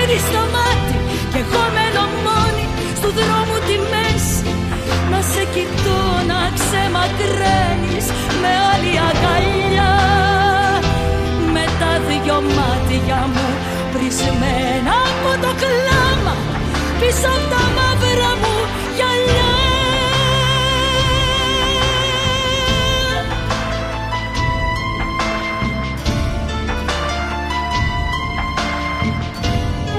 κλείνεις το μάτι κι εγώ μένω μόνη στου δρόμου τη μέση. Να σε κοιτώ να ξεμακραίνεις με άλλη αγκαλιά, με τα δυο μάτια μου πρισμένα από το κλάμα πίσω από τα